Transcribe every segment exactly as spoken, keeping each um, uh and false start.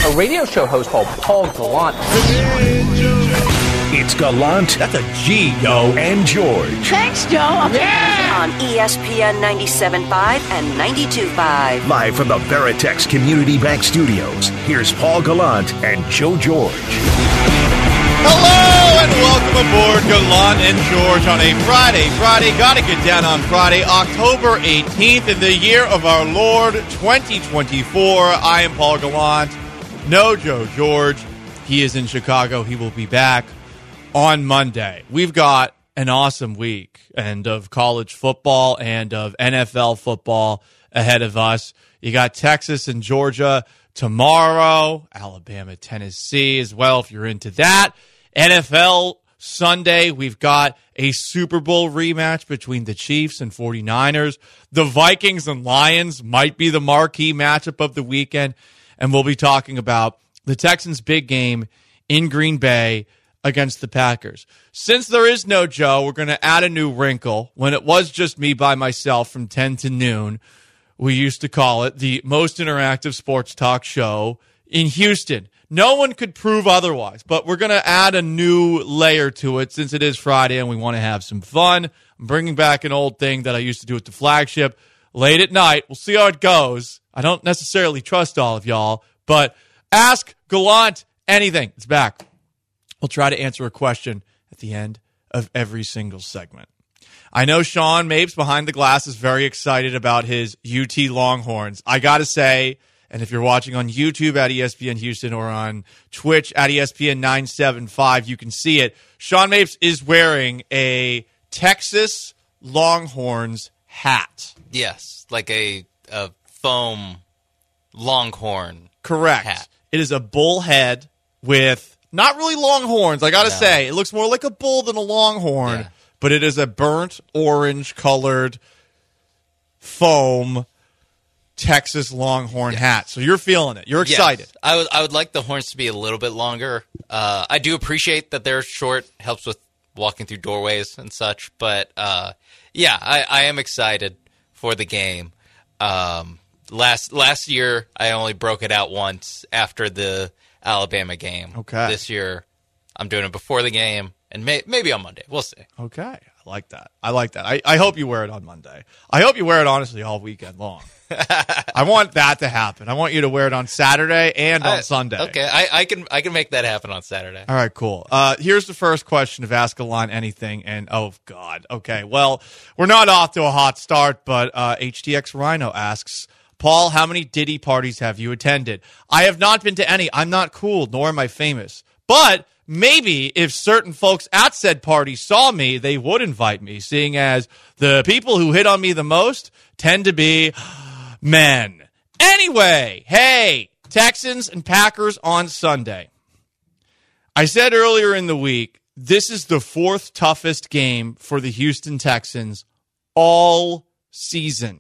a radio show host called Paul Gallant. It's Gallant. That's a G, yo. And George. Thanks, Joe. Yeah! On E S P N ninety-seven point five and ninety-two point five. Live from the Veritex Community Bank Studios, here's Paul Gallant and Joe George. Hello and welcome aboard Gallant and George on a Friday. Friday, gotta get down on Friday, October eighteenth in the year of our Lord twenty twenty-four. I am Paul Gallant. No Joe George. He is in Chicago. He will be back on Monday. We've got an awesome week and of college football and of N F L football ahead of us. You got Texas and Georgia tomorrow, Alabama, Tennessee as well if you're into that. N F L Sunday, we've got a Super Bowl rematch between the Chiefs and 49ers. The Vikings and Lions might be the marquee matchup of the weekend, and we'll be talking about the Texans' big game in Green Bay against the Packers. Since there is no Joe, we're going to add a new wrinkle. When it was just me by myself from ten to noon, we used to call it the most interactive sports talk show in Houston. No one could prove otherwise, but we're going to add a new layer to it since it is Friday and we want to have some fun. I'm bringing back an old thing that I used to do at the flagship late at night. We'll see how it goes. I don't necessarily trust all of y'all, but Ask Gallant Anything. It's back. We'll try to answer a question at the end of every single segment. I know Sean Mapes behind the glass is very excited about his U T Longhorns. I got to say, and if you're watching on YouTube at E S P N Houston or on Twitch at E S P N nine seventy-five, you can see it. Sean Mapes is wearing a Texas Longhorns hat. Yes, like a, a foam Longhorn Correct. hat. It is a bull head with not really long horns. I got to no. say, it looks more like a bull than a longhorn, yeah. But it is a burnt orange colored foam Texas Longhorn yes. hat. So you're feeling it. You're excited. Yes. I would I would like the horns to be a little bit longer. Uh, I do appreciate that they're short. Helps with walking through doorways and such. But uh, yeah, I, I am excited for the game. Um, last last year, I only broke it out once after the Alabama game. Okay. This year, I'm doing it before the game. And may, maybe on Monday. We'll see. Okay. I like that. I like that. I, I hope you wear it on Monday. I hope you wear it, honestly, all weekend long. I want that to happen. I want you to wear it on Saturday and on I, Sunday. Okay. I, I can I can make that happen on Saturday. All right, cool. Uh, here's the first question of Ask Gallant Anything. And, oh, God. Okay. Well, we're not off to a hot start, but uh, H T X Rhino asks, Paul, how many Diddy parties have you attended? I have not been to any. I'm not cool, nor am I famous. But maybe if certain folks at said party saw me, they would invite me, seeing as the people who hit on me the most tend to be men. Anyway, hey, Texans and Packers on Sunday. I said earlier in the week, this is the fourth toughest game for the Houston Texans all season.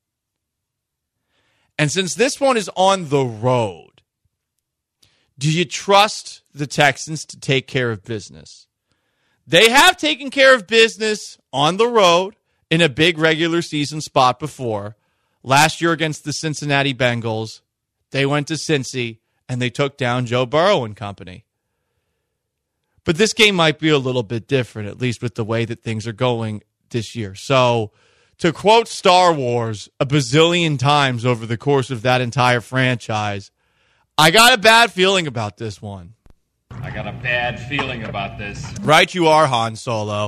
And since this one is on the road, do you trust the Texans to take care of business? They have taken care of business on the road in a big regular season spot before. Last year against the Cincinnati Bengals, they went to Cincy and they took down Joe Burrow and company. But this game might be a little bit different, at least with the way that things are going this year. So, to quote Star Wars a bazillion times over the course of that entire franchise, I got a bad feeling about this one. I got a bad feeling about this. Right you are, Han Solo.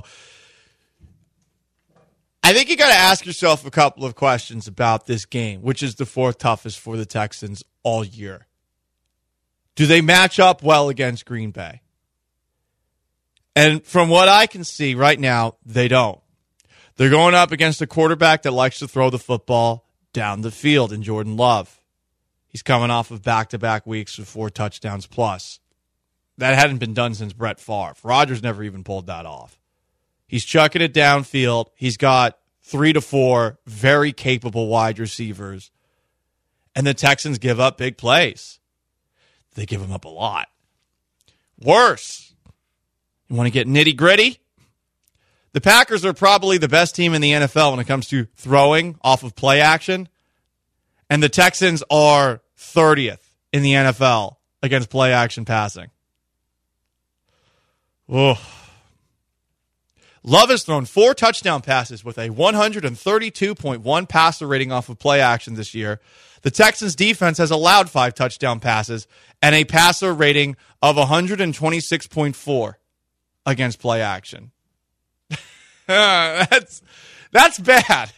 I think you got to ask yourself a couple of questions about this game, which is the fourth toughest for the Texans all year. Do they match up well against Green Bay? And from what I can see right now, they don't. They're going up against a quarterback that likes to throw the football down the field in Jordan Love. He's coming off of back-to-back weeks with four touchdowns plus. That hadn't been done since Brett Favre. Rodgers never even pulled that off. He's chucking it downfield. He's got three to four very capable wide receivers. And the Texans give up big plays. They give them up a lot. Worse. You want to get nitty-gritty? The Packers are probably the best team in the N F L when it comes to throwing off of play action. And the Texans are thirtieth in the N F L against play action passing. Oh. Love has thrown four touchdown passes with a one thirty-two point one passer rating off of play action this year. The Texans defense has allowed five touchdown passes and a passer rating of one twenty-six point four against play action. that's that's bad.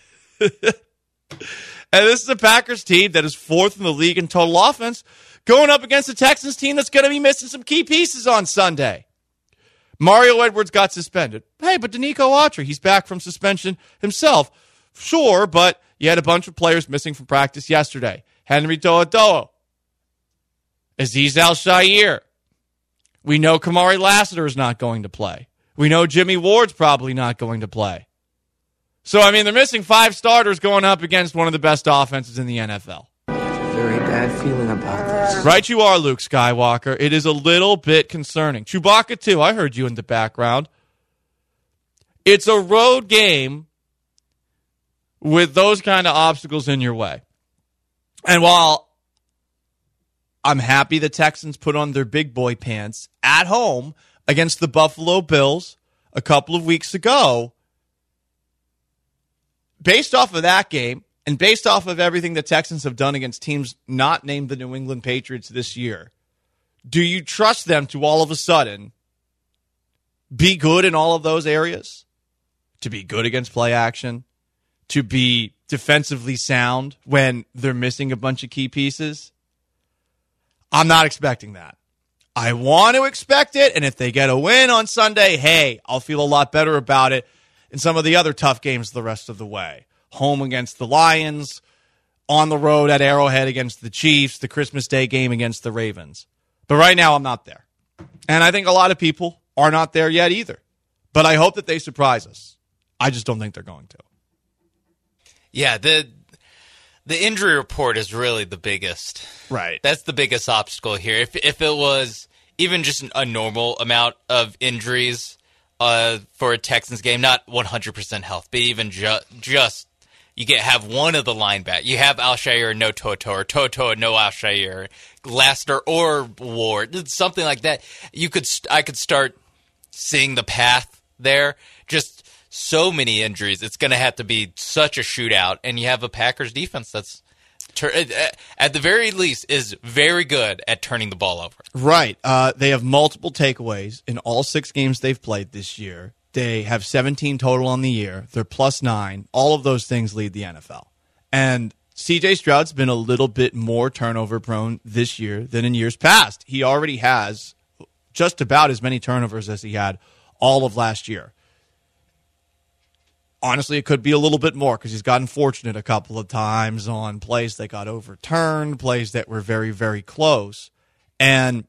And this is a Packers team that is fourth in the league in total offense, going up against a Texans team that's going to be missing some key pieces on Sunday. Mario Edwards got suspended. Hey, but Danico Autry, he's back from suspension himself. Sure, but you had a bunch of players missing from practice yesterday. Henry To'oTo'o. Azeez Al-Shaair. We know Kamari Lassiter is not going to play. We know Jimmy Ward's probably not going to play. So, I mean, they're missing five starters going up against one of the best offenses in the N F L. Very bad feeling about this. Right you are, Luke Skywalker. It is a little bit concerning. Chewbacca, too. I heard you in the background. It's a road game with those kind of obstacles in your way. And while I'm happy the Texans put on their big boy pants at home against the Buffalo Bills a couple of weeks ago, based off of that game, and based off of everything the Texans have done against teams not named the New England Patriots this year, do you trust them to all of a sudden be good in all of those areas? To be good against play action? To be defensively sound when they're missing a bunch of key pieces? I'm not expecting that. I want to expect it, and if they get a win on Sunday, hey, I'll feel a lot better about it in some of the other tough games the rest of the way. Home against the Lions, on the road at Arrowhead against the Chiefs, the Christmas Day game against the Ravens. But right now, I'm not there. And I think a lot of people are not there yet either. But I hope that they surprise us. I just don't think they're going to. Yeah, the the injury report is really the biggest. Right. That's the biggest obstacle here. If if it was even just a normal amount of injuries uh, for a Texans game, not one hundred percent health, but even ju- just you get have one of the linebackers. You have Al-Shaair, no To'oTo'o, or To'oTo'o, no Al-Shaair, Lassiter or Ward, something like that. You could st- I could start seeing the path there. Just so many injuries. It's going to have to be such a shootout, and you have a Packers defense that's, tur- at the very least, is very good at turning the ball over. Right. Uh, they have multiple takeaways in all six games they've played this year. They have seventeen total on the year. They're plus nine. All of those things lead the N F L. And C J Stroud's been a little bit more turnover prone this year than in years past. He already has just about as many turnovers as he had all of last year. Honestly, it could be a little bit more because he's gotten fortunate a couple of times on plays that got overturned, plays that were very, very close. And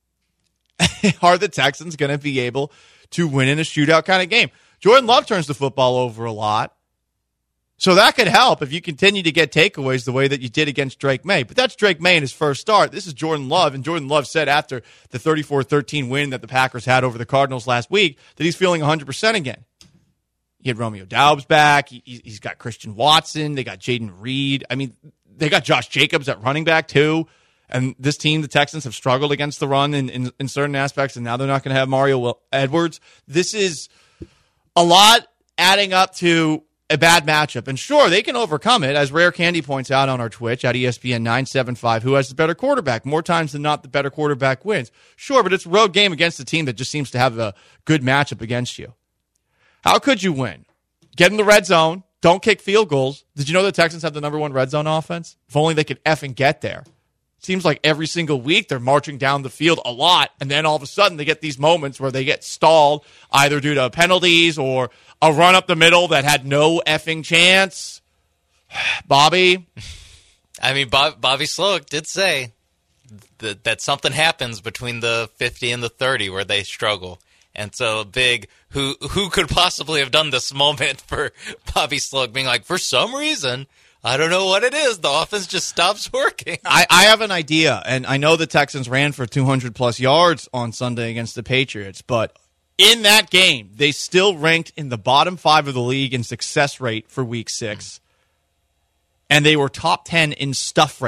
are the Texans going to be able to win in a shootout kind of game? Jordan Love turns the football over a lot. So that could help if you continue to get takeaways the way that you did against Drake May. But that's Drake May in his first start. This is Jordan Love, and Jordan Love said after the thirty-four thirteen win that the Packers had over the Cardinals last week that he's feeling one hundred percent again. He had Romeo Doubs back. He, he's got Christian Watson. They got Jaden Reed. I mean, they got Josh Jacobs at running back too. And this team, the Texans, have struggled against the run in, in, in certain aspects, and now they're not going to have Mario Edwards. This is a lot adding up to a bad matchup. And sure, they can overcome it, as Rare Candy points out on our Twitch at E S P N nine seventy-five, who has the better quarterback. More times than not, the better quarterback wins. Sure, but it's a road game against a team that just seems to have a good matchup against you. How could you win? Get in the red zone. Don't kick field goals. Did you know the Texans have the number one red zone offense? If only they could effing get there. Seems like every single week they're marching down the field a lot, and then all of a sudden they get these moments where they get stalled, either due to penalties or a run up the middle that had no effing chance. Bobby? I mean, Bob, Bobby Slowick did say that, that something happens between the fifty and the thirty where they struggle. And so a big, who who could possibly have done this moment for Bobby Slowick being like, for some reason, I don't know what it is. The offense just stops working. I, I have an idea, and I know the Texans ran for two hundred plus yards on Sunday against the Patriots, but in that game, they still ranked in the bottom five of the league in success rate for week six, and they were top ten in stuff rate.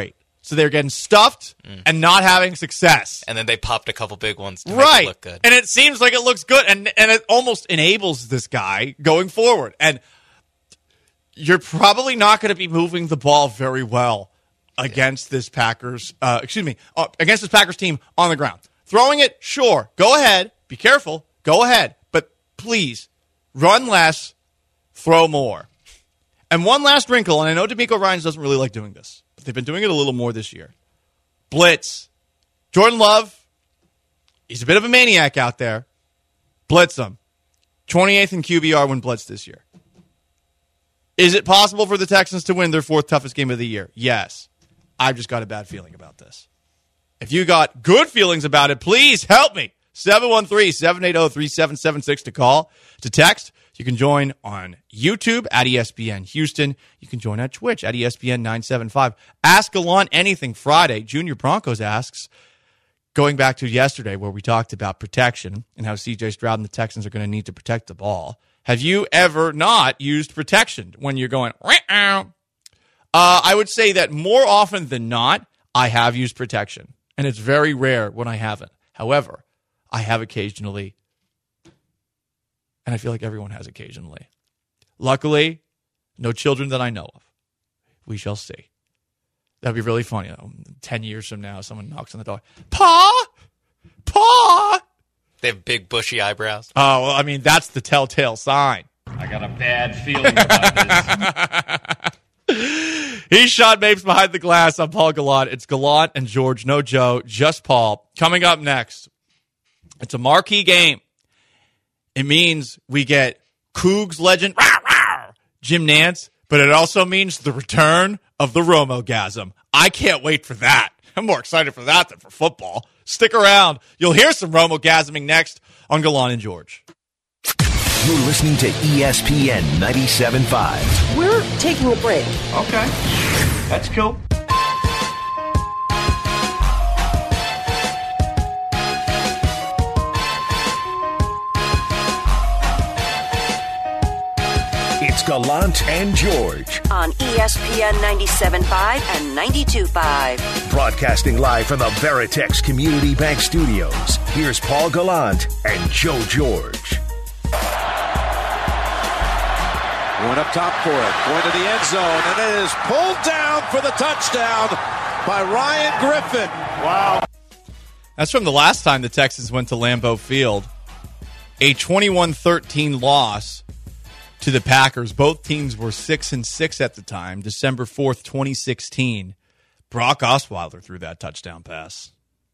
So they're getting stuffed mm. and not having success. And then they popped a couple big ones to right. make it look good. And it seems like it looks good, and, and it almost enables this guy going forward. And you're probably not going to be moving the ball very well against this Packers, uh, excuse me, uh, against this Packers team on the ground. Throwing it, sure, go ahead, be careful, go ahead, but please, run less, throw more. And one last wrinkle, and I know DeMeco Ryans doesn't really like doing this, but they've been doing it a little more this year. Blitz. Jordan Love, he's a bit of a maniac out there. Blitz him. twenty-eighth in Q B R when blitzed this year. Is it possible for the Texans to win their fourth toughest game of the year? Yes. I've just got a bad feeling about this. If you got good feelings about it, please help me. seven one three, seven eight zero, three seven seven six to call. To text, you can join on YouTube at E S P N Houston. You can join on Twitch at E S P N nine seven five. Ask Gallant anything Friday. Junior Broncos asks, going back to yesterday where we talked about protection and how C J Stroud and the Texans are going to need to protect the ball. Have you ever not used protection when you're going, uh, I would say that more often than not, I have used protection. And it's very rare when I haven't. However, I have occasionally, and I feel like everyone has occasionally. Luckily, no children that I know of. We shall see. That'd be really funny. Though. Ten years from now, someone knocks on the door. Pa! Pa! They have big, bushy eyebrows. Oh, well, I mean, that's the telltale sign. I got a bad feeling about this. He's Sean Mapes behind the glass. I'm Paul Gallant. It's Gallant and George, no Joe, just Paul. Coming up next, it's a marquee game. It means we get Cougs legend rah, rah, Jim Nantz, but it also means the return of the Romo-gasm. I can't wait for that. I'm more excited for that than for football. Stick around. You'll hear some Romo-gasming next on Gallant and George. You're listening to E S P N ninety-seven point five. We're taking a break. Okay. That's cool. It's Gallant and George. On E S P N ninety-seven point five and ninety-two point five. Broadcasting live from the Veritex Community Bank Studios. Here's Paul Gallant and Joe George. Went up top for it, going to the end zone, and it is pulled down for the touchdown by Ryan Griffin. Wow. That's from the last time the Texans went to Lambeau Field. A twenty-one thirteen loss to the Packers. Both teams were six and six at the time. December fourth, twenty sixteen. Brock Osweiler threw that touchdown pass.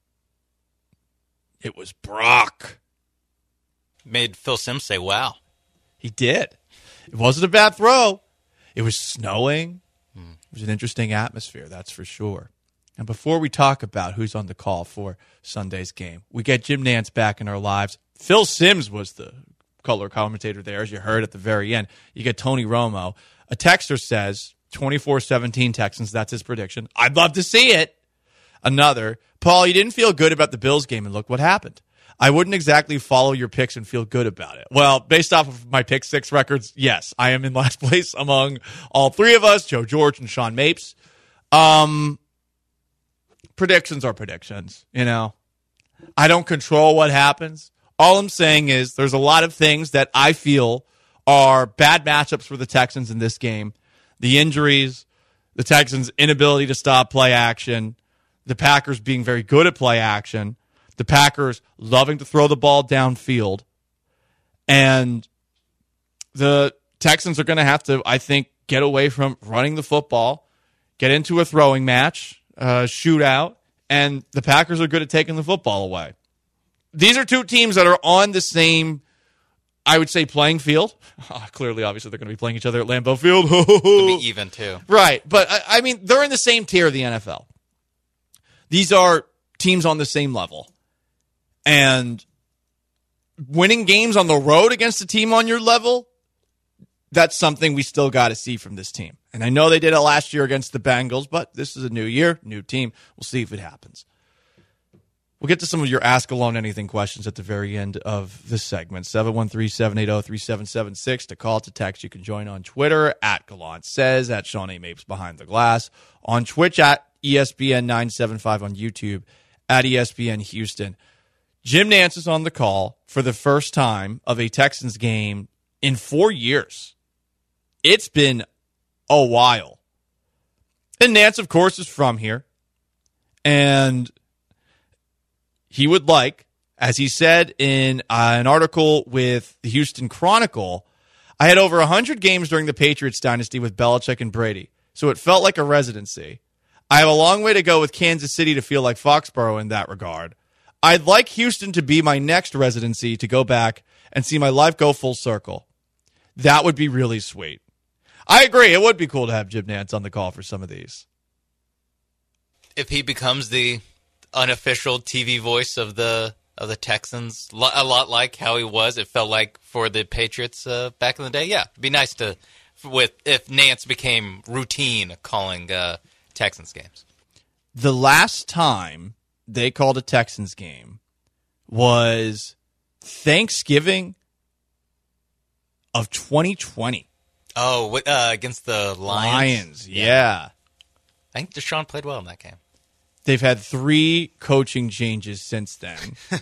It was Brock. Made Phil Simms say, wow. He did. It wasn't a bad throw. It was snowing. It was an interesting atmosphere, that's for sure. And before we talk about who's on the call for Sunday's game, we get Jim Nantz back in our lives. Phil Simms was the color commentator there, as you heard at the very end. You get Tony Romo. A texter says, twenty-four seventeen Texans, that's his prediction. I'd love to see it. Another, Paul, you didn't feel good about the Bills game, and look what happened. I wouldn't exactly follow your picks and feel good about it. Well, based off of my pick six records, yes, I am in last place among all three of us, Joe George and Sean Mapes. Um, predictions are predictions, you know. I don't control what happens. All I'm saying is there's a lot of things that I feel are bad matchups for the Texans in this game. The injuries, the Texans' inability to stop play action, the Packers being very good at play action, the Packers loving to throw the ball downfield, and the Texans are going to have to, I think, get away from running the football, get into a throwing match, uh, shootout, and the Packers are good at taking the football away. These are two teams that are on the same, I would say, playing field. Oh, clearly, obviously, they're going to be playing each other at Lambeau Field. It'll be even, too. Right, but, I, I mean, they're in the same tier of the N F L. These are teams on the same level. And winning games on the road against a team on your level, that's something we still got to see from this team. And I know they did it last year against the Bengals, but this is a new year, new team. We'll see if it happens. We'll get to some of your Ask Alone Anything questions at the very end of this segment. seven one three, seven eight zero, three seven seven six to call, to text. You can join on Twitter at Gallant Says, at Sean A. Mapes Behind the Glass. On Twitch at E S P N nine seventy-five on YouTube, at E S P N Houston. Jim Nantz is on the call for the first time of a Texans game in four years. It's been a while. And Nantz, of course, is from here. And he would like, as he said in uh, an article with the Houston Chronicle, I had over one hundred games during the Patriots dynasty with Belichick and Brady, so it felt like a residency. I have a long way to go with Kansas City to feel like Foxborough in that regard. I'd like Houston to be my next residency to go back and see my life go full circle. That would be really sweet. I agree. It would be cool to have Jim Nantz on the call for some of these. If he becomes the unofficial T V voice of the of the Texans, a lot like how he was, it felt like for the Patriots uh, back in the day. Yeah, it'd be nice to with if Nantz became routine calling uh, Texans games. The last time they called a Texans game was Thanksgiving of twenty twenty. Oh, uh, against the Lions? Lions, yeah. I think Deshaun played well in that game. They've had three coaching changes since then.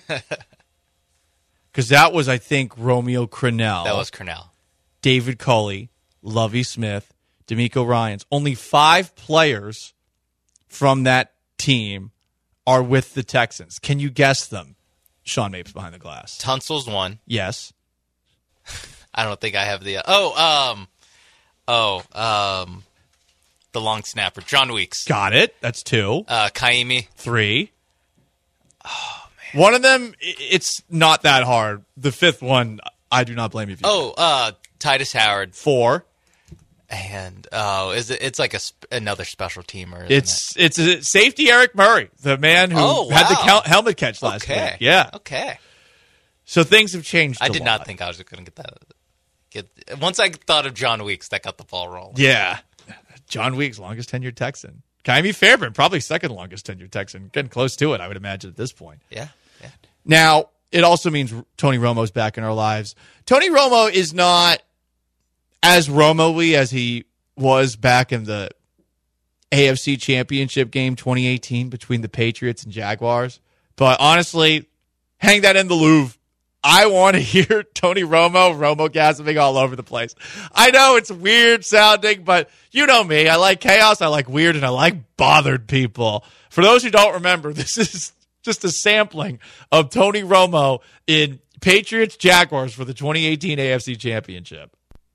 Because that was, I think, Romeo Crennel. That was Crennel. David Culley, Lovie Smith, D'Amico Ryans. Only five players from that team are with the Texans. Can you guess them? Sean Mapes behind the glass. Tunsil's one. Yes. I don't think I have the... Uh, oh, um... Oh, um... the long snapper, John Weeks. Got it. That's two. Uh, Kaimi. Three. Oh, man. One of them, it's not that hard. The fifth one, I do not blame you. If you oh, uh, Titus Howard. Four. And oh, is it? It's like a another special teamer. Isn't it's it? it's a safety Eric Murray, the man who oh, wow. had the cal- helmet catch last okay. week. Yeah. Okay. So things have changed. I a did lot. not think I was going to get that. Get once I thought of John Weeks, that got the ball rolling. Yeah. John Weeks, longest tenured Texan. Kaimi Fairbairn, probably second longest tenured Texan. Getting close to it, I would imagine, at this point. Yeah. Yeah. Now, it also means Tony Romo's back in our lives. Tony Romo is not as Romo-y as he was back in the A F C Championship game twenty eighteen between the Patriots and Jaguars. But honestly, hang that in the Louvre. I want to hear Tony Romo, Romo-gasming all over the place. I know it's weird sounding, but you know me. I like chaos, I like weird, and I like bothered people. For those who don't remember, this is just a sampling of Tony Romo in Patriots-Jaguars for the twenty eighteen A F C Championship.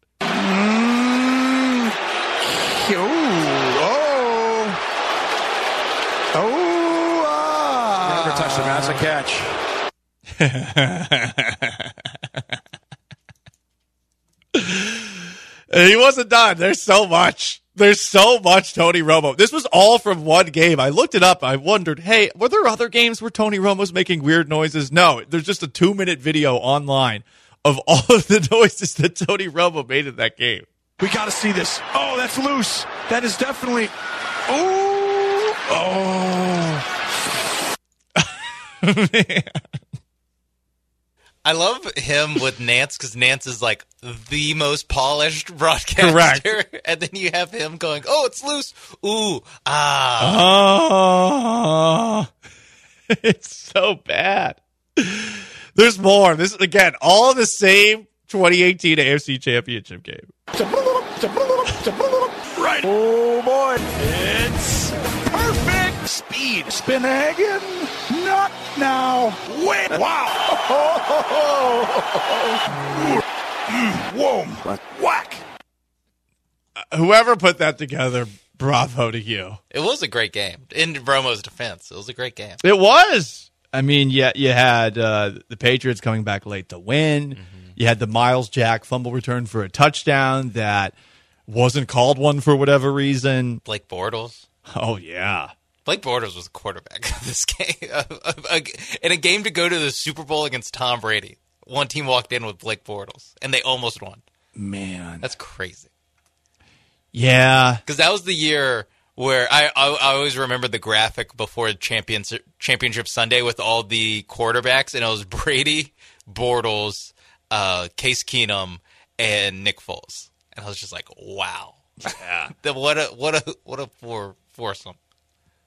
Mm. Oh. Oh. Oh. Ah. Never touched him. That's a catch. He wasn't done. There's so much. There's so much Tony Romo. This was all from one game. I looked it up. I wondered, hey, were there other games where Tony Romo's making weird noises? No, there's just a two-minute video online of all of the noises that Tony Romo made in that game. We got to see this. Oh, that's loose. That is definitely. Oh. Oh. Man. I love him with Nantz because Nantz is like the most polished broadcaster. Correct. And then you have him going, oh, it's loose. Ooh, ah. Oh. It's so bad. There's more. This is, again, all the same twenty eighteen A F C Championship game. Right. Oh, boy. It's perfect speed. Spinagan. Not now. Wait. Wow. Whoa. Whack. Uh, whoever put that together, bravo to you. It was a great game. In Romo's defense, it was a great game. It was. I mean, yeah, you had uh, the Patriots coming back late to win. Mm-hmm. You had the Miles Jack fumble return for a touchdown that wasn't called one for whatever reason. Blake Bortles. Oh, yeah. Blake Bortles was the quarterback of this game. In a game to go to the Super Bowl against Tom Brady, one team walked in with Blake Bortles, and they almost won. Man. That's crazy. Yeah. Because that was the year where I, I I always remember the graphic before Champions, Championship Sunday with all the quarterbacks, and it was Brady, Bortles, uh, Case Keenum, and Nick Foles. And I was just like, wow. Yeah. what a what a what a four foursome.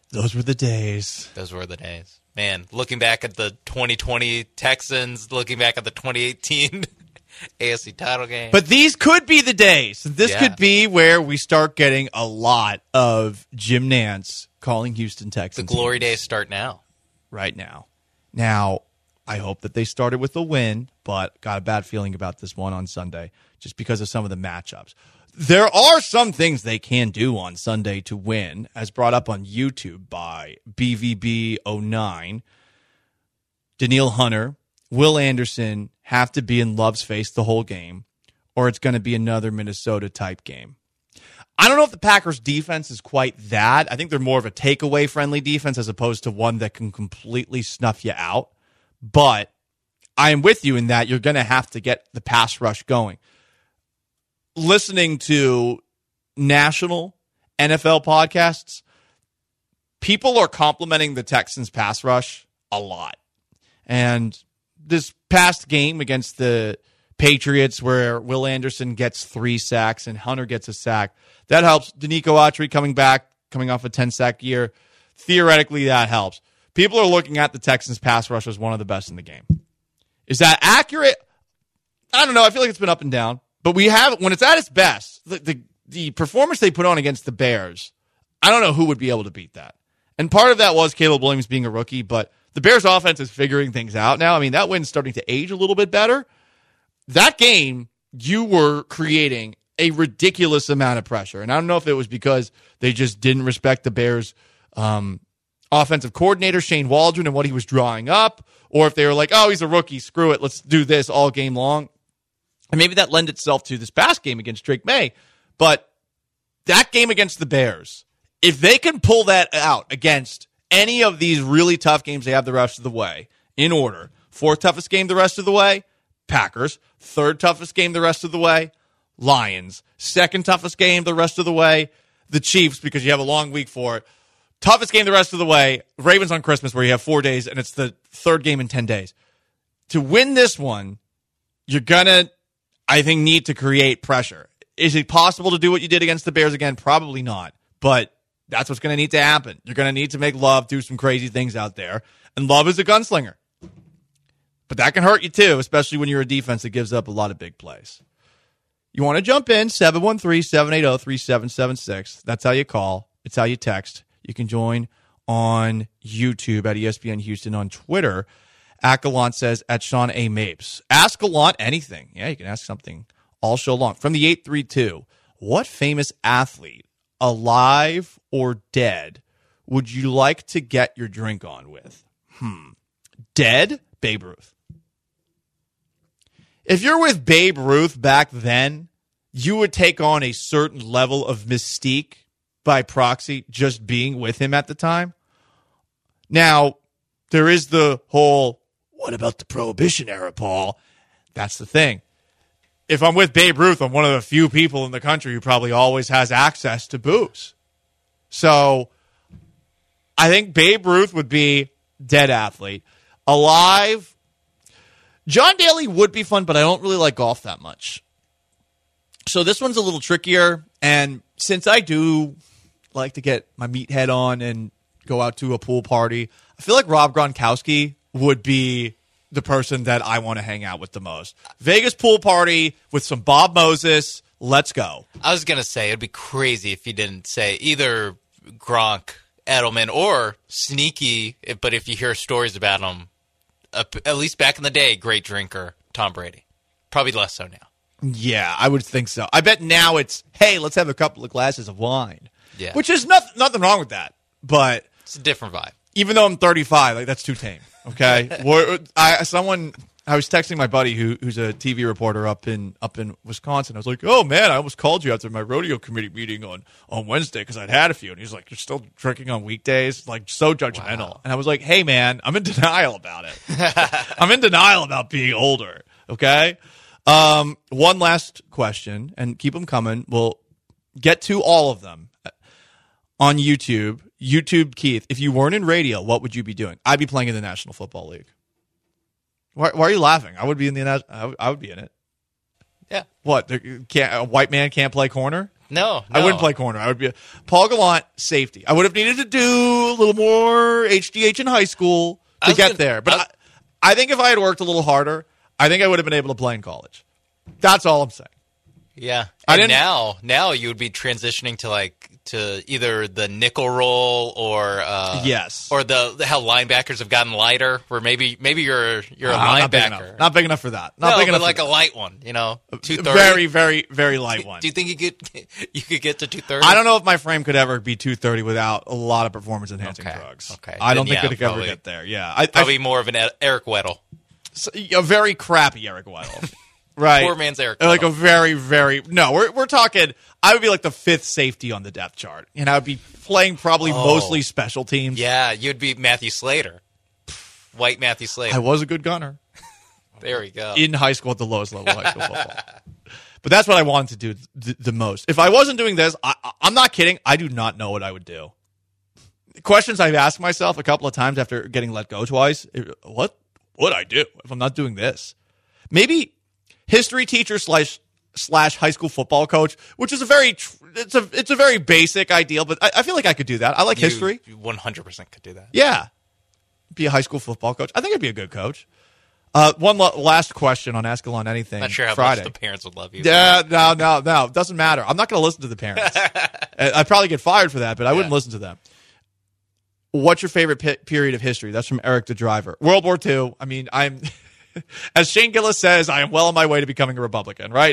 Those were the days. Those were the days. Man, looking back at the twenty twenty Texans, looking back at the twenty eighteen A F C title game. But these could be the days. This Yeah. could be where we start getting a lot of Jim Nantz calling Houston the Texans. glory days start now. Right now. Now, I hope that they started with a win, but got a bad feeling about this one on Sunday just because of some of the matchups. There are some things they can do on Sunday to win, as brought up on YouTube by B V B oh nine. Daniil Hunter, Will Anderson have to be in Love's face the whole game, or it's going to be another Minnesota-type game. I don't know if the Packers' defense is quite that. I think they're more of a takeaway-friendly defense as opposed to one that can completely snuff you out. But I am with you in that you're going to have to get the pass rush going. Listening to national N F L podcasts, people are complimenting the Texans' pass rush a lot. And this past game against the Patriots where Will Anderson gets three sacks and Hunter gets a sack, that helps. Danico Autry coming back, coming off a ten-sack year. Theoretically, that helps. People are looking at the Texans' pass rush as one of the best in the game. Is that accurate? I don't know. I feel like it's been up and down. But we have, when it's at its best, the, the, the performance they put on against the Bears, I don't know who would be able to beat that. And part of that was Caleb Williams being a rookie, but the Bears offense is figuring things out now. I mean, that win's starting to age a little bit better. That game, you were creating a ridiculous amount of pressure. And I don't know if it was because they just didn't respect the Bears' um, offensive coordinator, Shane Waldron, and what he was drawing up, or if they were like, oh, he's a rookie, screw it, let's do this all game long. And maybe that lent itself to this past game against Drake May. But that game against the Bears, if they can pull that out against any of these really tough games they have the rest of the way, in order, fourth toughest game the rest of the way, Packers. Third toughest game the rest of the way, Lions. Second toughest game the rest of the way, the Chiefs, because you have a long week for it. Toughest game the rest of the way, Ravens on Christmas, where you have four days, and it's the third game in ten days. To win this one, you're going to, I think, need to create pressure. Is it possible to do what you did against the Bears again? Probably not. But that's what's going to need to happen. You're going to need to make Love do some crazy things out there. And Love is a gunslinger. But that can hurt you too, especially when you're a defense that gives up a lot of big plays. You want to jump in, seven one three, seven eight zero, three seven seven six. That's how you call. It's how you text. You can join on YouTube at E S P N Houston, on Twitter. Akalant says at Sean A. Mapes. Ask Gallant anything. Yeah, you can ask something all show long. From the eight three two, what famous athlete, alive or dead, would you like to get your drink on with? Hmm. Dead? Babe Ruth. If you're with Babe Ruth back then, you would take on a certain level of mystique by proxy just being with him at the time. Now, there is the whole, what about the Prohibition era, Paul? That's the thing. If I'm with Babe Ruth, I'm one of the few people in the country who probably always has access to booze. So I think Babe Ruth would be dead athlete. Alive, John Daly would be fun, but I don't really like golf that much. So this one's a little trickier, and since I do like to get my meathead on and go out to a pool party, I feel like Rob Gronkowski would be the person that I want to hang out with the most. Vegas pool party with some Bob Moses. Let's go. I was going to say, it'd be crazy if you didn't say either Gronk, Edelman, or sneaky, but if you hear stories about him, uh, at least back in the day, great drinker, Tom Brady. Probably less so now. Yeah, I would think so. I bet now it's, hey, let's have a couple of glasses of wine. Yeah. Which is nothing, nothing wrong with that. But it's a different vibe. Even though I'm thirty-five, like that's too tame. Okay, We're, I someone I was texting my buddy who who's a T V reporter up in up in Wisconsin. I was like, oh man, I almost called you after my rodeo committee meeting on on Wednesday because I'd had a few. And he's like, you're still drinking on weekdays, like so judgmental. Wow. And I was like, hey man, I'm in denial about it. I'm in denial about being older. Okay. Um, one last question, and keep them coming. We'll get to all of them on YouTube. YouTube, Keith, if you weren't in radio, what would you be doing? I'd be playing in the National Football League. Why, why are you laughing? I would be in the. I would, I would be in it. Yeah. What? Can't, a white man can't play corner? No, I no. wouldn't play corner. I would be a Paul Gallant safety. I would have needed to do a little more H G H in high school to get gonna, there. But I, was, I, I think if I had worked a little harder, I think I would have been able to play in college. That's all I'm saying. Yeah. I And didn't, now, now you would be transitioning to like to either the nickel roll or uh, yes, or the, the how linebackers have gotten lighter. Where maybe maybe you're you're a uh, linebacker, not big enough. Not big enough for that. Not no, big but enough like for a that. light one. You know, two thirty. Very, very, very light one. Do you think you could you could get to two thirty? I don't know if my frame could ever be two thirty without a lot of performance enhancing Okay. drugs. Okay. I don't Then, think yeah, it could ever probably. get there. Yeah, I, Probably I, more of an Eric Weddle. a very crappy Eric Weddle. Right. Poor man's Eric Like Weddle. a very, very no. We're we're talking. I would be like the fifth safety on the depth chart, and I would be playing probably Oh. mostly special teams. Yeah, you'd be Matthew Slater, white Matthew Slater. I was a good gunner There we go. in high school at the lowest level of high school football. But that's what I wanted to do th- the most. If I wasn't doing this, I, I'm not kidding. I do not know what I would do. Questions I've asked myself a couple of times after getting let go twice. What would I do if I'm not doing this? Maybe history teacher slash slash high school football coach, which is a very tr- it's a it's a very basic ideal, but I, I feel like I could do that. I like You- history. You one hundred percent could do that. Yeah, be a high school football coach. I think I'd be a good coach. Uh, one la- last question on Ask Alon Anything. Not sure how Friday. much the parents would love you. Yeah, no, no, no. It doesn't matter. I'm not going to listen to the parents. I- I'd probably get fired for that, but I wouldn't Yeah. listen to them. What's your favorite pe- period of history? That's from Eric the Driver. World War Two. I mean, I'm, as Shane Gillis says, I am well on my way to becoming a Republican, right?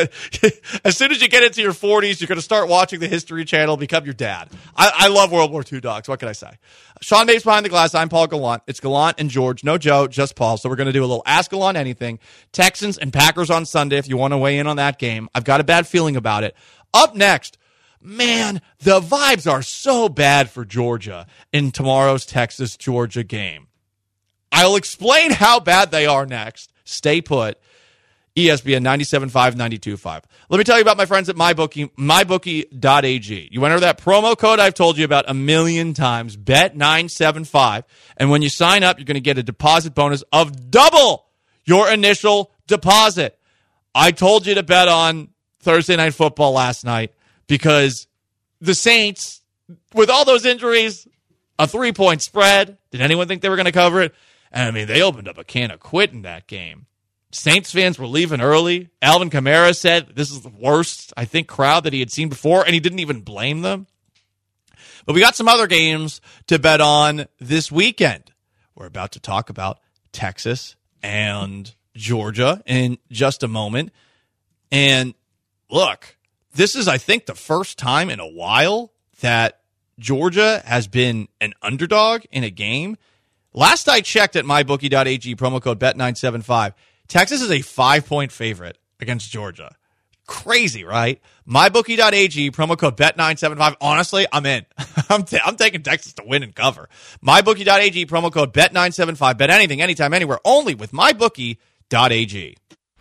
As soon as you get into your forties, you're going to start watching the History Channel, become your dad. I, I love World War Two, dogs. What can I say? Sean Mapes behind the glass. I'm Paul Gallant. It's Gallant and George. No Joe, just Paul. So we're going to do a little Ask Gallant Anything. Texans and Packers on Sunday if you want to weigh in on that game. I've got a bad feeling about it. Up next, man, the vibes are so bad for Georgia in tomorrow's Texas-Georgia game. I'll explain how bad they are next. Stay put. E S P N ninety-seven point five, ninety-two point five. Let me tell you about my friends at MyBookie, my bookie dot a g. You enter that promo code I've told you about a million times, bet nine seven five, and when you sign up, you're going to get a deposit bonus of double your initial deposit. I told you to bet on Thursday Night Football last night because the Saints, with all those injuries, a three-point spread, did anyone think they were going to cover it? And I mean, they opened up a can of quit in that game. Saints fans were leaving early. Alvin Kamara said this is the worst, I think, crowd that he had seen before, and he didn't even blame them. But we got some other games to bet on this weekend. We're about to talk about Texas and Georgia in just a moment. And look, this is, I think, the first time in a while that Georgia has been an underdog in a game. Last I checked at my bookie dot a g, promo code bet nine seven five, Texas is a five-point favorite against Georgia. Crazy, right? my bookie dot a g, promo code bet nine seven five. Honestly, I'm in. I'm, t- I'm taking Texas to win and cover. my bookie dot a g, promo code bet nine seven five. Bet anything, anytime, anywhere, only with my bookie dot a g.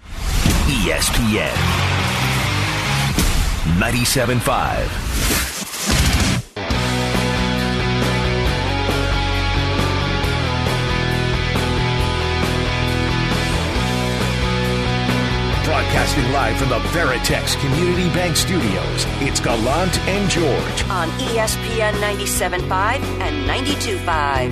E S P N ninety-seven point five. Broadcasting live from the Veritex Community Bank Studios, it's Gallant and George. On E S P N ninety-seven point five and ninety-two point five.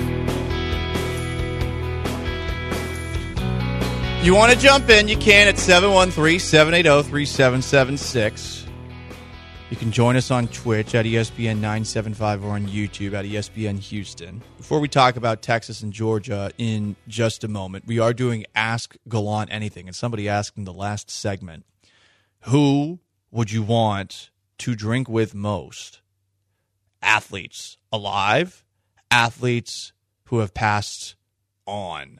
You want to jump in, you can at seven one three, seven eight zero, three seven seven six. You can join us on Twitch at E S P N nine seven five or on YouTube at E S P N Houston. Before we talk about Texas and Georgia in just a moment, we are doing Ask Gallant Anything. And somebody asked in the last segment, who would you want to drink with most? Athletes alive, athletes who have passed on.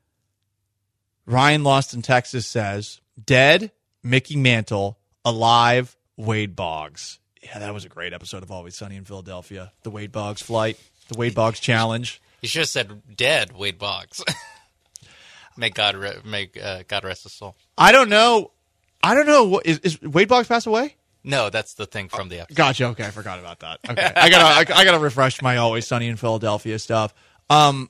Ryan Lost in Texas says, dead, Mickey Mantle, alive, Wade Boggs. Yeah, that was a great episode of Always Sunny in Philadelphia. The Wade Boggs flight, the Wade Boggs challenge. You should have said dead Wade Boggs. May God re- may uh, God rest his soul. I don't know. I don't know. Is, is Wade Boggs passed away? No, that's the thing from the episode. Gotcha. Okay, I forgot about that. Okay, I gotta, I, I gotta refresh my Always Sunny in Philadelphia stuff. Um,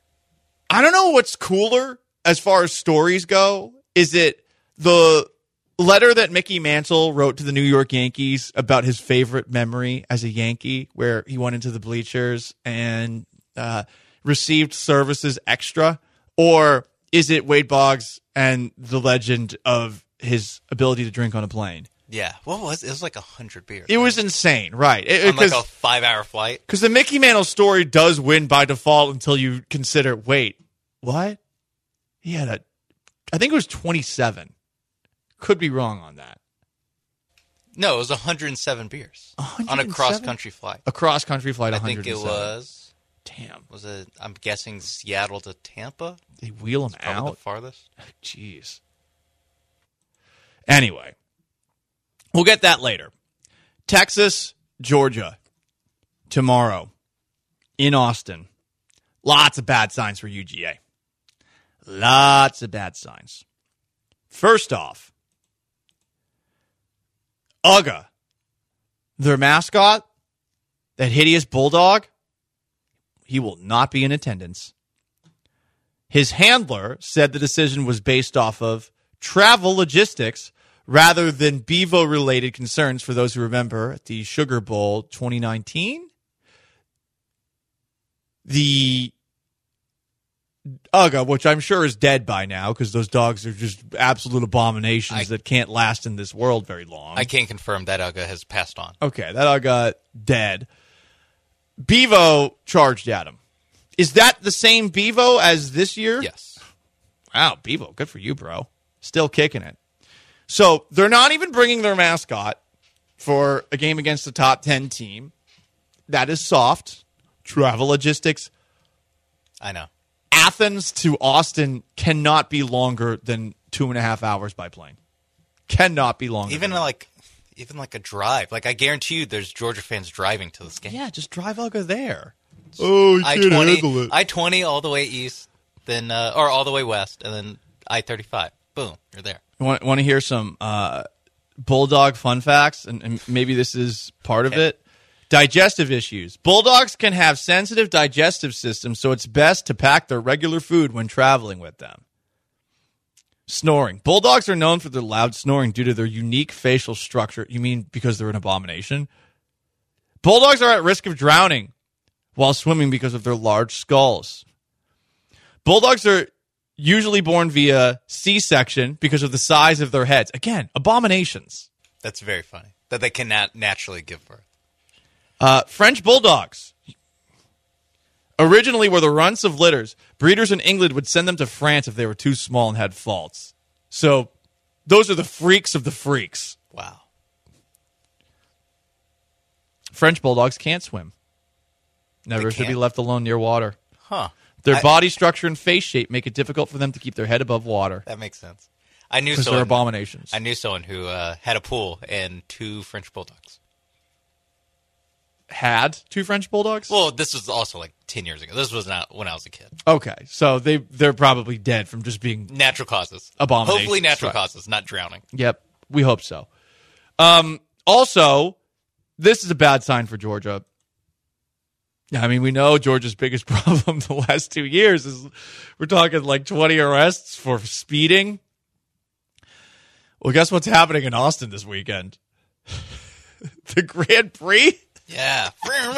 I don't know what's cooler as far as stories go. Is it the letter that Mickey Mantle wrote to the New York Yankees about his favorite memory as a Yankee, where he went into the bleachers and uh, received services extra? Or is it Wade Boggs and the legend of his ability to drink on a plane? Yeah. What was it? It was like a hundred beers. It was insane, right? It, on like a five-hour flight. Because the Mickey Mantle story does win by default until you consider, wait, what? He had a, I think it was twenty-seven. Could be wrong on that. No, it was one hundred seven beers one hundred seven? on a cross-country flight. A cross-country flight, I one hundred think seven. it was. Damn. Was it? I'm guessing Seattle to Tampa. They wheel him Probably out. the farthest. Jeez. Anyway, we'll get that later. Texas, Georgia, tomorrow in Austin. Lots of bad signs for U G A. Lots of bad signs. First off, Uga, their mascot, that hideous bulldog, he will not be in attendance. His handler said the decision was based off of travel logistics rather than Bevo-related concerns. For those who remember, at the Sugar Bowl twenty nineteen, the Uga, which I'm sure is dead by now because those dogs are just absolute abominations I, that can't last in this world very long. I can't confirm that Uga has passed on. Okay, that Uga dead. Bevo charged at him. Is that the same Bevo as this year? Yes. Wow, Bevo, good for you, bro. Still kicking it. So they're not even bringing their mascot for a game against the top ten team. That is soft. Travel logistics. I know. Athens to Austin cannot be longer than two and a half hours by plane. Cannot be longer. Even like, even like a drive. Like I guarantee you, there's Georgia fans driving to this game. Yeah, just drive Uga there. Oh, you I can't twenty, handle it. I twenty all the way east, then uh, or all the way west, and then I thirty-five. Boom, you're there. Want, want to hear some uh, Bulldog fun facts? And, and maybe this is part okay. of it. Digestive issues. Bulldogs can have sensitive digestive systems, so it's best to pack their regular food when traveling with them. Snoring. Bulldogs are known for their loud snoring due to their unique facial structure. You mean because they're an abomination? Bulldogs are at risk of drowning while swimming because of their large skulls. Bulldogs are usually born via C-section because of the size of their heads. Again, abominations. That's very funny that they cannot naturally give birth. Uh, French Bulldogs originally were the runts of litters. Breeders in England would send them to France if they were too small and had faults. So those are the freaks of the freaks. Wow. French Bulldogs can't swim. Never They should be can't? left alone near water. Huh. Their I- body structure and face shape make it difficult for them to keep their head above water That makes sense. I knew because they're someone. abominations. I knew someone who uh, had a pool and two French bulldogs. Had two French Bulldogs? Well, this was also like ten years ago. This was not when I was a kid. Okay, so they, they're probably dead from just being... Natural causes. Abominations, Hopefully natural right. causes, not drowning. Yep, we hope so. Um, also, this is a bad sign for Georgia. I mean, we know Georgia's biggest problem the last two years is we're talking like twenty arrests for speeding. Well, guess what's happening in Austin this weekend? The Grand Prix? Yeah.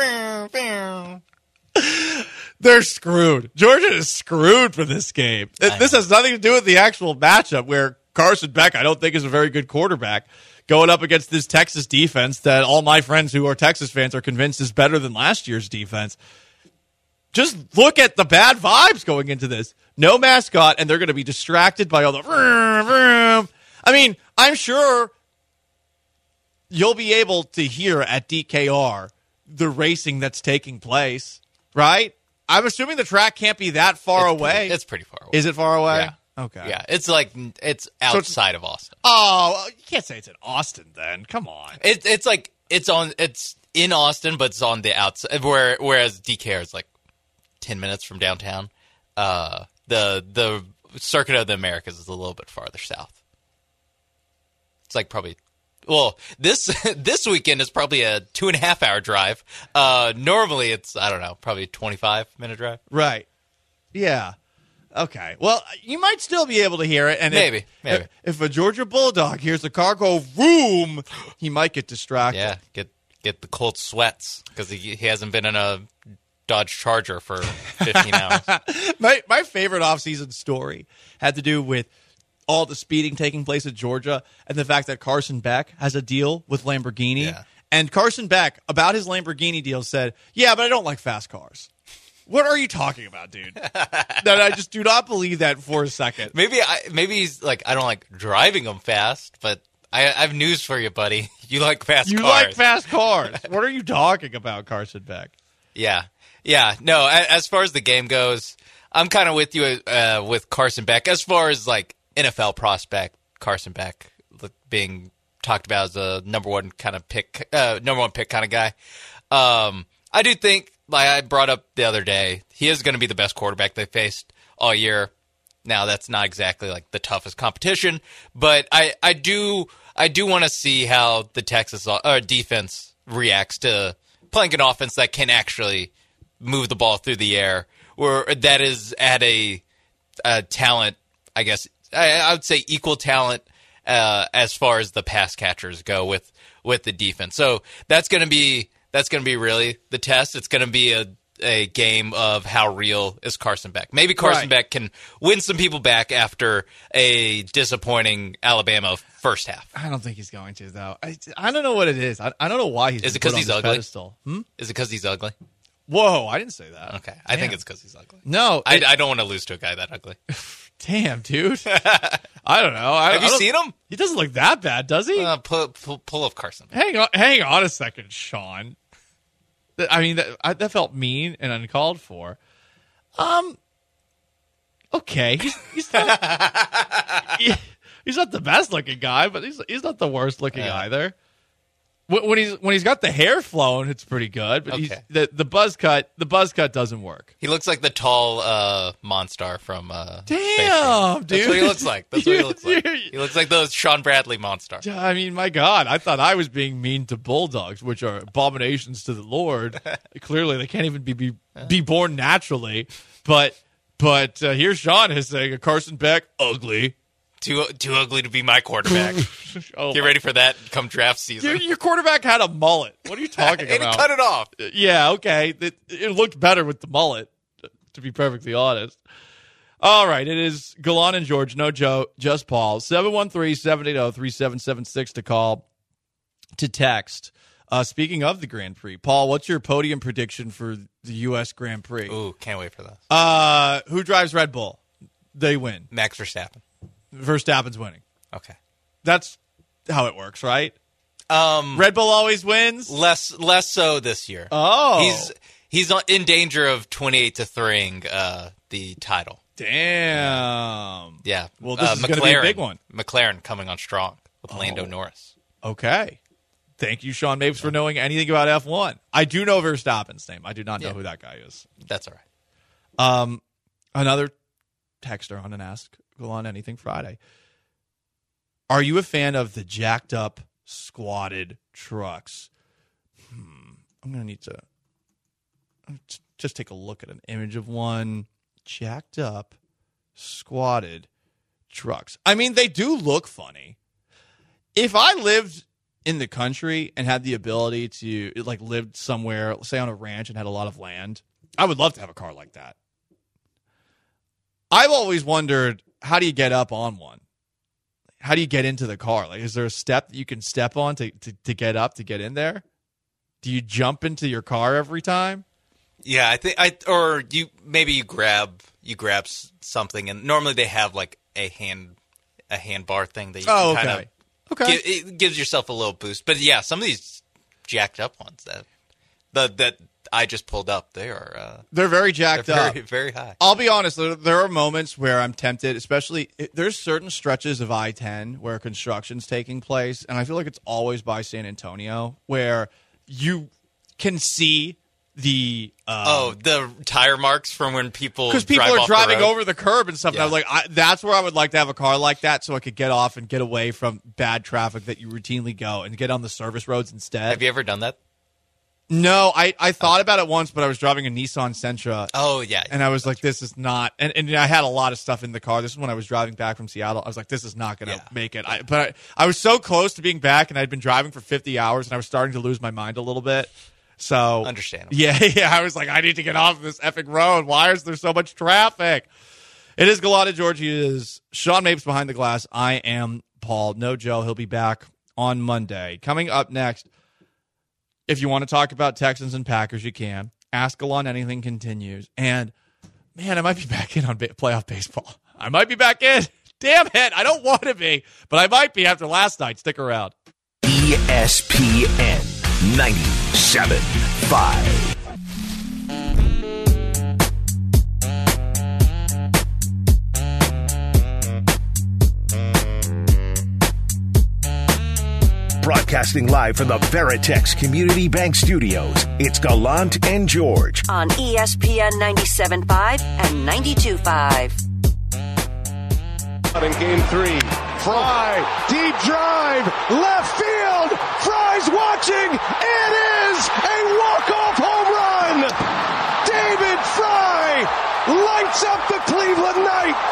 They're screwed. Georgia is screwed for this game. This has nothing to do with the actual matchup where Carson Beck, I don't think, is a very good quarterback going up against this Texas defense that all my friends who are Texas fans are convinced is better than last year's defense. Just look at the bad vibes going into this. No mascot, and they're going to be distracted by all the... Vroom, vroom. I mean, I'm sure you'll be able to hear at D K R the racing that's taking place, right? I'm assuming the track can't be that far It's away. Pretty, it's pretty far away. Is it far away? Yeah. Okay. Yeah. It's like, it's outside of Austin. Oh, you can't say it's in Austin then. Come on. It, it's like, it's on, it's in Austin, but it's on the outside, where, whereas D K R is like ten minutes from downtown. Uh, the, the Circuit of the Americas is a little bit farther south. It's like probably, well, this this weekend is probably a two and a half hour drive. Uh, normally it's, I don't know, probably a twenty-five minute drive. Right. Yeah. Okay. Well, you might still be able to hear it. And Maybe, if, maybe. If, if a Georgia Bulldog hears the car go vroom, he might get distracted. Yeah, get get the cold sweats because he, he hasn't been in a Dodge Charger for fifteen hours. my my favorite offseason story had to do with all the speeding taking place at Georgia and the fact that Carson Beck has a deal with Lamborghini. Yeah. And Carson Beck, about his Lamborghini deal, said, yeah, but I don't like fast cars. What are you talking about, dude? That I just do not believe that for a second. Maybe I maybe he's like, I don't like driving them fast, but I, I have news for you, buddy. You like fast You cars. like fast cars. What are you talking about, Carson Beck? Yeah. Yeah. No, a- as far as the game goes, I'm kind of with you uh, with Carson Beck. As far as like N F L prospect, Carson Beck being talked about as a number one kind of pick, uh, number one pick kind of guy. Um, I do think, like I brought up the other day, he is going to be the best quarterback they faced all year. Now, that's not exactly like the toughest competition, but I, I do I do want to see how the Texas uh, defense reacts to playing an offense that can actually move the ball through the air, or that is at a, a talent, I guess, I, I would say equal talent uh, as far as the pass catchers go with, with the defense. So that's going to be that's going to be really the test. It's going to be a a game of how real is Carson Beck. Maybe Carson Right. Beck can win some people back after a disappointing Alabama first half. I don't think he's going to, though. I, I don't know what it is. I, I don't know why he's Is it been 'cause put on he's this ugly? pedestal. Hmm? Is it because he's ugly? Whoa, I didn't say that. Okay. I think Damn. it's because he's ugly. No. I, it- I don't want to lose to a guy that ugly. Damn, dude. I don't know. I, Have you I don't- seen him? He doesn't look that bad, does he? Uh, pull, pull, pull up Carson. hang on, hang on a second, Sean. Th- I mean, that, I, that felt mean and uncalled for. Um. Okay, he's he's not, he- he's not the best looking guy, but he's he's not the worst looking Yeah. either. When, when he's when he's got the hair flown, it's pretty good. But he's, Okay. the the buzz cut the buzz cut doesn't work. He looks like the tall uh, Monstar from uh, Space Damn, Jam. dude. That's what he looks like. That's what he looks like. You're- He looks like the Sean Bradley Monstar. I mean, my God, I thought I was being mean to bulldogs, which are abominations to the Lord. Clearly, they can't even be be, be born naturally. But but uh, here's Sean is saying a Carson Beck ugly. Too too ugly to be my quarterback. Oh, Get my- ready for that come draft Your, season. your quarterback had a mullet. What are you talking and he about? cut it off. Yeah, okay. It, it looked better with the mullet, to be perfectly honest. All right, it is Galan and George, no Joe, just Paul. seven one three, seven eight zero, three seven seven six to call, to text. Uh, speaking of the Grand Prix, Paul, what's your podium prediction for the U S Grand Prix? Ooh, can't wait for that. Uh, who drives Red Bull? They win. Max Verstappen. Verstappen's winning. Okay. That's how it works, right? Um, Red Bull always wins? less less so this year. Oh. He's he's in danger of twenty-eight to three-ing uh, the title. Damn. Yeah. Well, this uh, is gonna be a big one. McLaren coming on strong with Lando Oh. Norris. Okay. Thank you, Sean Mapes, for knowing anything about F one. I do know Verstappen's name. I do not know Yeah. who that guy is. That's all right. Um, another texter on an Ask Galan Anything Friday. Are you a fan of the jacked up, squatted trucks? Hmm. I'm going to need to just take a look at an image of one. Jacked up, squatted trucks. I mean, they do look funny. If I lived in the country and had the ability to, like, lived somewhere, say on a ranch and had a lot of land, I would love to have a car like that. I've always wondered, how do you get up on one? How do you get into the car? Like, is there a step that you can step on to, to, to get up, to get in there? Do you jump into your car every time? Yeah, I think I or you maybe you grab you grab s- something, and normally they have like a hand a hand bar thing that you Oh, can kind okay. of Okay. gi- it gives yourself a little boost. But yeah, some of these jacked up ones that the that I just pulled up, they are uh, They're very they're jacked very up. very high. I'll be honest, there, there are moments where I'm tempted, especially there's certain stretches of I ten where construction's taking place, and I feel like it's always by San Antonio, where you can see the um, Oh, the tire marks from when people because people drive are off the driving road. over the curb and stuff. And I was Yeah. like, I, that's where I would like to have a car like that, so I could get off and get away from bad traffic that you routinely go and get on the service roads instead. Have you ever done that? No, I, I thought about it once, but I was driving a Nissan Sentra. Oh, yeah. And I was like, this is not, and, and I had a lot of stuff in the car. This is when I was driving back from Seattle. I was like, this is not going to Yeah. make it. I, but I, I was so close to being back, and I'd been driving for fifty hours, and I was starting to lose my mind a little bit. So, Understandable. Yeah, yeah. I was like, I need to get off of this epic road. Why is there so much traffic? It is Gallant and George. He is Sean Mapes behind the glass. I am Paul. No Joe. He'll be back on Monday. Coming up next, if you want to talk about Texans and Packers, you can. Ask Gallant Anything continues. And, man, I might be back in on ba- playoff baseball. I might be back in. Damn it. I don't want to be, but I might be after last night. Stick around. E S P N ninety-seven point five. Broadcasting live from the Veritex Community Bank Studios, it's Gallant and George. On E S P N ninety-seven point five and ninety-two point five. In game three, Fry, deep drive, left field, Fry's watching, it is a walk-off home run! David Fry lights up the Cleveland Night!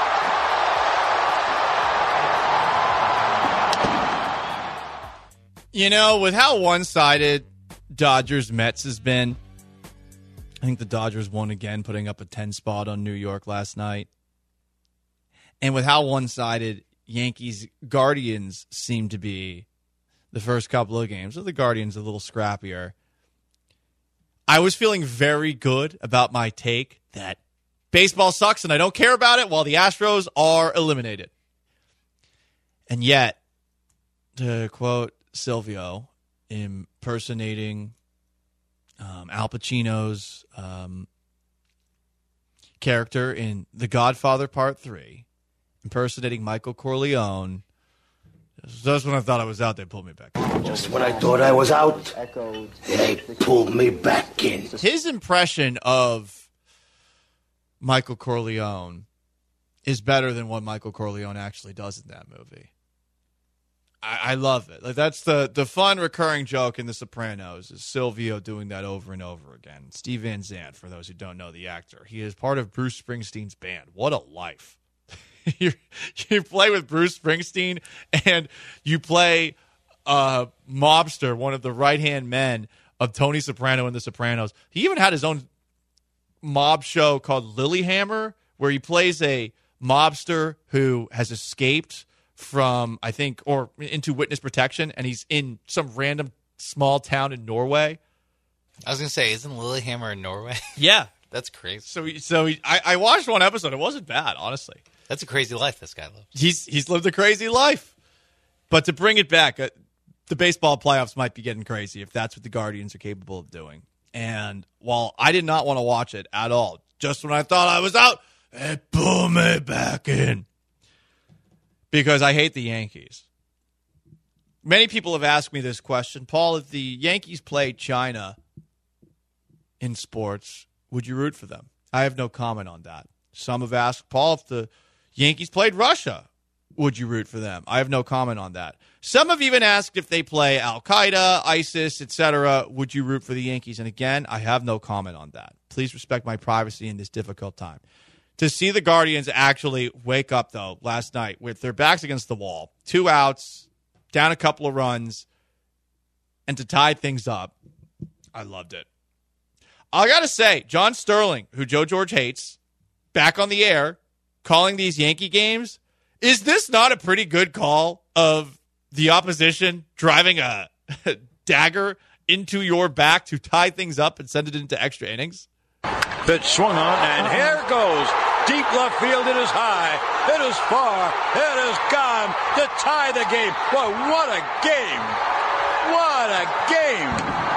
You know, with how one-sided Dodgers-Mets has been, I think the Dodgers won again, putting up a ten spot on New York last night. And with how one-sided Yankees-Guardians seem to be the first couple of games, so the Guardians a little scrappier, I was feeling very good about my take that baseball sucks and I don't care about it while the Astros are eliminated. And yet, to quote Silvio, impersonating um, Al Pacino's um, character in The Godfather Part three, impersonating Michael Corleone. Just when I thought I was out, they pulled me back in. Just when I thought I was out, they pulled me back in. His impression of Michael Corleone is better than what Michael Corleone actually does in that movie. I, I love it. Like that's the the fun recurring joke in The Sopranos is Silvio doing that over and over again. Steve Van Zandt, for those who don't know the actor, he is part of Bruce Springsteen's band. What a life! you, you play with Bruce Springsteen, and you play uh, mobster, one of the right hand men of Tony Soprano in The Sopranos. He even had his own mob show called Lilyhammer, where he plays a mobster who has escaped from, I think, or into witness protection, and he's in some random small town in Norway. I was going to say, isn't Lilyhammer in Norway? Yeah. That's crazy. So, he, so he, I, I watched one episode. It wasn't bad, honestly. That's a crazy life this guy lives. He's he's lived a crazy life. But to bring it back, uh, the baseball playoffs might be getting crazy if that's what the Guardians are capable of doing. And while I did not want to watch it at all, just when I thought I was out, they pulled me back in. Because I hate the Yankees. Many people have asked me this question. Paul, if the Yankees played China in sports, would you root for them? I have no comment on that. Some have asked, Paul, if the Yankees played Russia, would you root for them? I have no comment on that. Some have even asked if they play Al-Qaeda, ISIS, et cetera, would you root for the Yankees? And again, I have no comment on that. Please respect my privacy in this difficult time. To see the Guardians actually wake up, though, last night with their backs against the wall, two outs, down a couple of runs, and to tie things up, I loved it. I got to say, John Sterling, who Joe George hates, back on the air, calling these Yankee games, is this not a pretty good call of the opposition driving a dagger into your back to tie things up and send it into extra innings? Pitch swung on, and here goes. Deep left field, it is high, it is far, it is gone to tie the game. Well, what a game! What a game!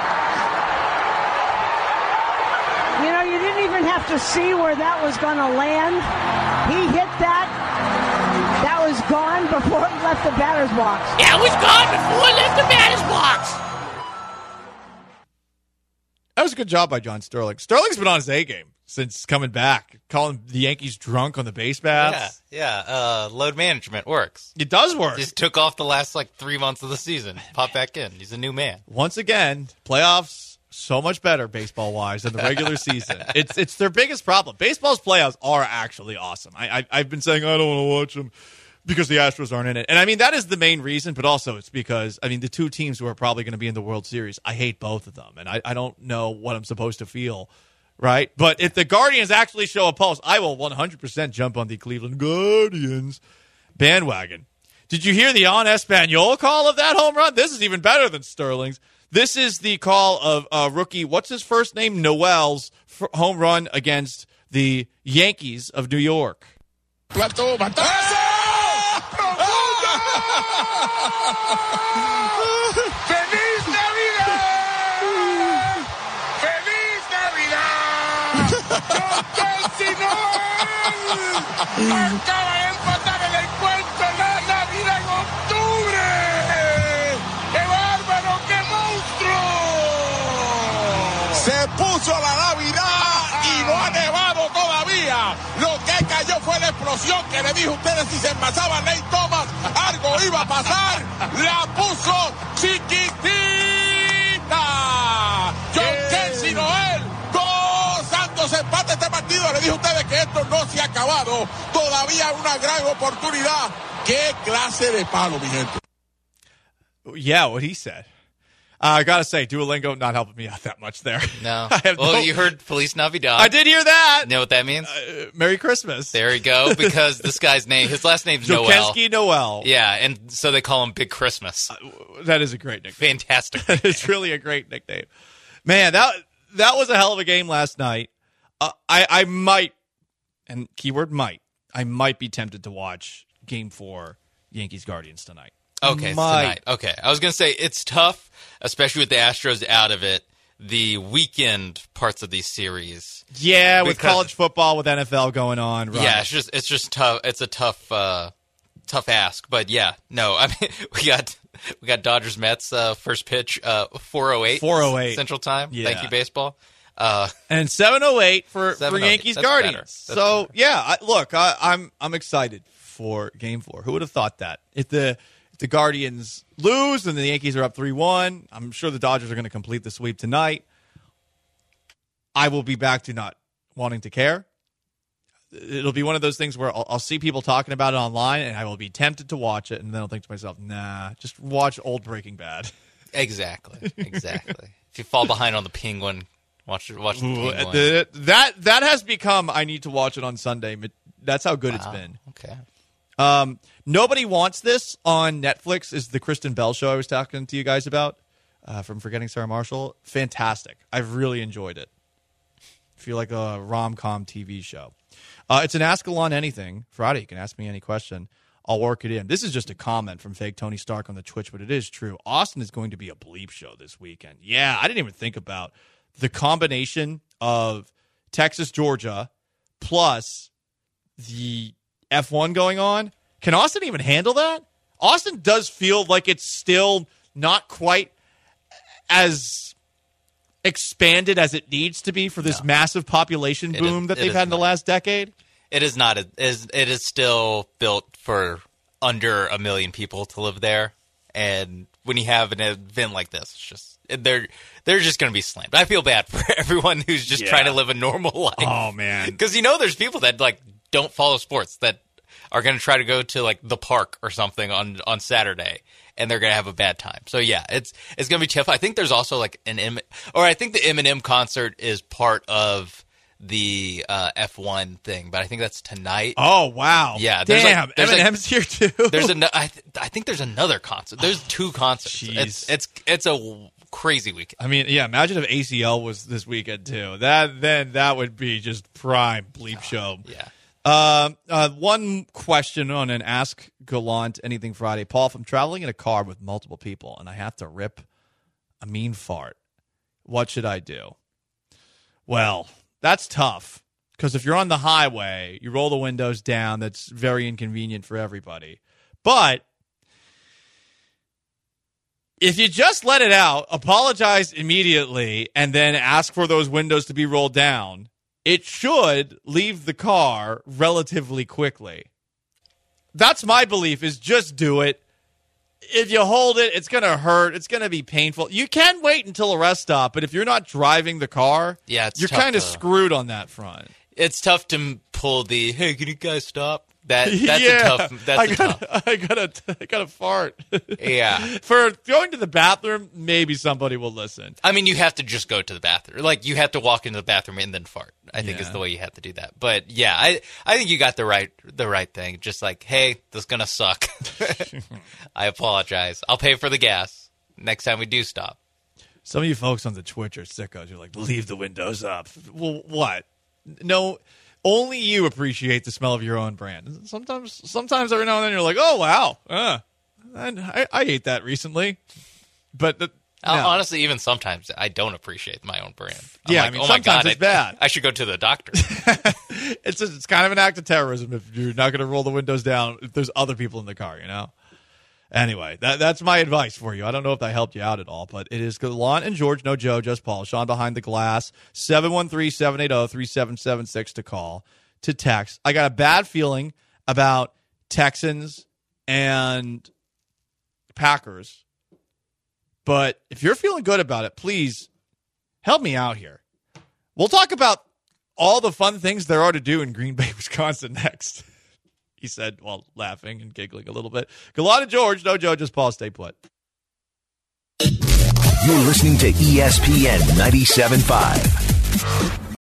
You know, you didn't even have to see where that was going to land. He hit that. That was gone before it left the batter's box. Yeah, it was gone before it left the batter's box. That was a good job by John Sterling. Sterling's been on his A game since coming back, calling the Yankees drunk on the base paths. Yeah, yeah. Uh, load management works. It does work. Just took off the last like three months of the season. Pop back in. He's a new man. Once again, playoffs so much better baseball-wise than the regular season. It's it's their biggest problem. Baseball's playoffs are actually awesome. I, I, I've been saying I don't want to watch them because the Astros aren't in it. And, I mean, that is the main reason, but also it's because, I mean, the two teams who are probably going to be in the World Series, I hate both of them, and I, I don't know what I'm supposed to feel, right? But if the Guardians actually show a pulse, I will one hundred percent jump on the Cleveland Guardians bandwagon. Did you hear the on Espanol call of that home run? This is even better than Sterling's. This is the call of uh, rookie, what's his first name? Noel's f- home run against the Yankees of New York. Plató, ¡Feliz Navidad! ¡Feliz Navidad! ¡Don Sinoel! Acaba de empatar el encuentro en la Navidad en octubre. ¡Qué bárbaro, qué monstruo! Se puso la Navidad y no ha nevado todavía. Lo que cayó fue la explosión que le dije a ustedes si se envasaba Nate Thomas, algo iba a pasar. La puso chiquitita. John Kelsey Noel gozándose empate este partido. Le dije a ustedes que esto no se ha acabado. Todavía una gran oportunidad. ¡Qué clase de palo, mi gente! Yeah, what he said. Uh, I gotta say, Duolingo not helping me out that much there. No. I have well, no... you heard Feliz Navidad. I did hear that. You know what that means? Uh, Merry Christmas. There you go. Because this guy's name, his last name's Noel. Jokensky Noel. Yeah, and so they call him Big Christmas. Uh, that is a great nickname. Fantastic. It's really a great nickname. Man, that that was a hell of a game last night. Uh, I I might, and keyword might, I might be tempted to watch Game Four, Yankees Guardians tonight. Okay, tonight. Okay, I was gonna say it's tough, especially with the Astros out of it. The weekend parts of these series, yeah, with college football, with N F L going on, right? Yeah, it's just it's just tough. It's a tough, uh, tough ask, but yeah, no, I mean we got we got Dodgers Mets uh, first pitch, uh, four oh eight, four oh eight Central Time. Yeah. Thank you, baseball. Uh, and seven oh eight for, for Yankees That's Guardians. So better. yeah, I, look, I, I'm I'm excited for Game Four. Who would have thought that? If the the Guardians lose and the Yankees are up three one, I'm sure the Dodgers are going to complete the sweep tonight. I will be back to not wanting to care. It'll be one of those things where I'll, I'll see people talking about it online, and I will be tempted to watch it, and then I'll think to myself, nah, just watch old Breaking Bad. Exactly, exactly. If you fall behind on the Penguin, watch, watch the Ooh, Penguin. The, that, that has become, I need to watch it on Sunday. That's how good Wow. it's been. Okay. Um, Nobody Wants This on Netflix is the Kristen Bell show I was talking to you guys about uh, from Forgetting Sarah Marshall. Fantastic. I've really enjoyed it. I feel like a rom-com T V show. Uh, it's an Ask Alon Anything Friday. You can ask me any question. I'll work it in. This is just a comment from fake Tony Stark on the Twitch, but it is true. Austin is going to be a bleep show this weekend. Yeah, I didn't even think about the combination of Texas, Georgia, plus the F one going on. Can Austin even handle that? Austin does feel like it's still not quite as expanded as it needs to be for this No. massive population It boom is- that it they've is had in the not. last decade. It is not. It is, it is still built for under a million people to live there, and when you have an event like this, it's just they're they're just going to be slammed. I feel bad for everyone who's just Yeah. trying to live a normal life. Oh, man. Because you know, there's people that like don't follow sports that are going to try to go to like the park or something on on Saturday, and they're going to have a bad time. So yeah, it's it's going to be tough. I think there's also like an M, or I think the Eminem concert is part of the uh, F one thing, but I think that's tonight. Oh, wow. Yeah, there's Damn, like, there's Eminem's like, here too. There's an, I, th- I think there's another concert. There's two concerts. Jeez. It's it's it's a w- crazy weekend. I mean, yeah, imagine if A C L was this weekend too. That then that would be just prime bleep show. Yeah. Uh, uh, one question on an Ask Gallant Anything Friday. Paul, if I'm traveling in a car with multiple people and I have to rip a mean fart, what should I do? Well, that's tough because if you're on the highway, you roll the windows down. That's very inconvenient for everybody. But if you just let it out, apologize immediately, and then ask for those windows to be rolled down, it should leave the car relatively quickly. That's my belief, is just do it. if you hold it, it's going to hurt. It's going to be painful. You can wait until a rest stop, but if you're not driving the car, yeah, it's you're tough kind of to- screwed on that front. It's tough to pull the, hey, can you guys stop? That That's yeah, a tough. That's I a gotta, tough. I gotta, I gotta fart. Yeah. For going to the bathroom, maybe somebody will listen. I mean, you have to just go to the bathroom. Like, you have to walk into the bathroom and then fart, I think Yeah. is the way you have to do that. But, yeah, I I think you got the right the right thing. Just like, hey, this is going to suck. I apologize. I'll pay for the gas next time we do stop. Some of you folks on the Twitch are sickos. You're like, leave the windows up. Well, what? No, only you appreciate the smell of your own brand. Sometimes, sometimes every now and then you're like, oh, wow. Uh, and I, I ate that recently. But the, no. Honestly, even sometimes I don't appreciate my own brand. I'm Yeah, like, I mean, oh my sometimes God, it's I, bad. I should go to the doctor. it's just, it's kind of an act of terrorism if you're not going to roll the windows down if there's other people in the car, you know? Anyway, that, that's my advice for you. I don't know if that helped you out at all, but it is Gallant and George, no Joe, just Paul. Sean behind the glass, seven one three, seven eight zero, three seven seven six to call, to text. I got a bad feeling about Texans and Packers, but if you're feeling good about it, please help me out here. We'll talk about all the fun things there are to do in Green Bay, Wisconsin next. He said while laughing and giggling a little bit. Gallant and George, no Joe, just Paul. Stay put. You're listening to E S P N ninety-seven point five.